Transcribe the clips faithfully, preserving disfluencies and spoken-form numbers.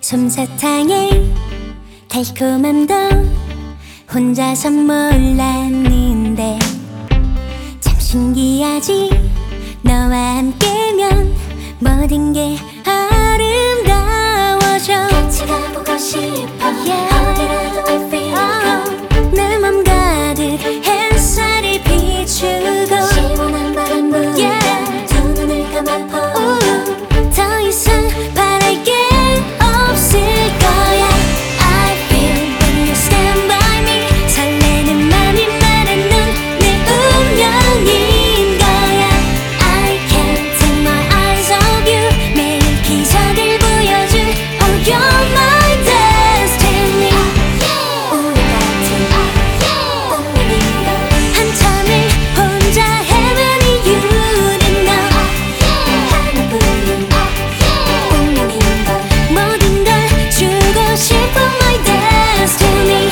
솜사탕의 달콤함도 혼자선 몰랐는데 참 신기하지. 너와 함께면 모든 게 아름다워져. 같이 가보고 싶어. yeah. 어디라도 I feel good. 내 맘 가득 햇살이 비추고 시원한 바람 불어. yeah. 두 눈을 감아보고 더 이상 바랄 게 없을 거야. I feel when you stand by me. 설레는 맘이 말하는 내 운명인 거야. I can't take my eyes off you. 매일 기적을 보여줄 Oh you're my destiny. 우리 같은 운명인 걸 한참을 혼자 헤맨 이유는 너 하나뿐인 운명인 걸 모든 걸 주고 싶어 my destiny.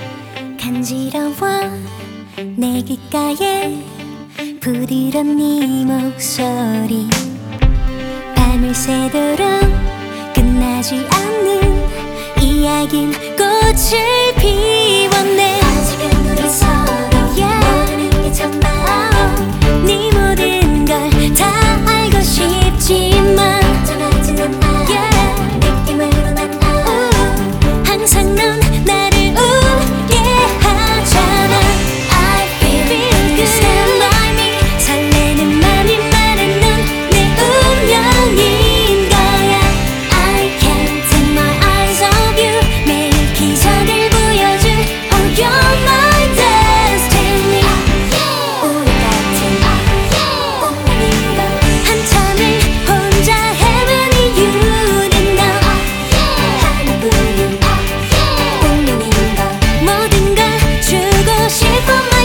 간지러워 내 귓가에 부드러운 네 목소리. 밤을 새도록 끝나지 않는 이야긴 꽃을 피웠네. 아직은 우리 서로 모르는 게 참 많아. 네 모든 걸 다 알고 싶지만 걱정하지는 않아. 느낌으로만 알아. 항상 넌 나를 웃게 하잖아. I feel when you stand by me. 설레는 맘이 말하는 내 운명인 거야. I can't take my eyes off you. 매일 기적을 보여줄 Oh you're my destiny. 우리 같은 운명인 걸 한참을 혼자 헤맨 이유는 너 하나뿐인 운명인 걸 모든 걸 주고 싶어.